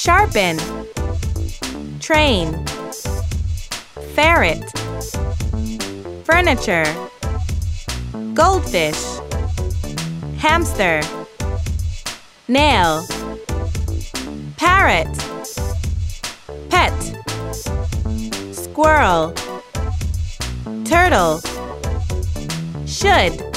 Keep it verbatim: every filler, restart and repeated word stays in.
Sharpen. Train. Ferret. Furniture. Goldfish. Hamster. Nail. Parrot. Pet. Squirrel. Turtle. Should.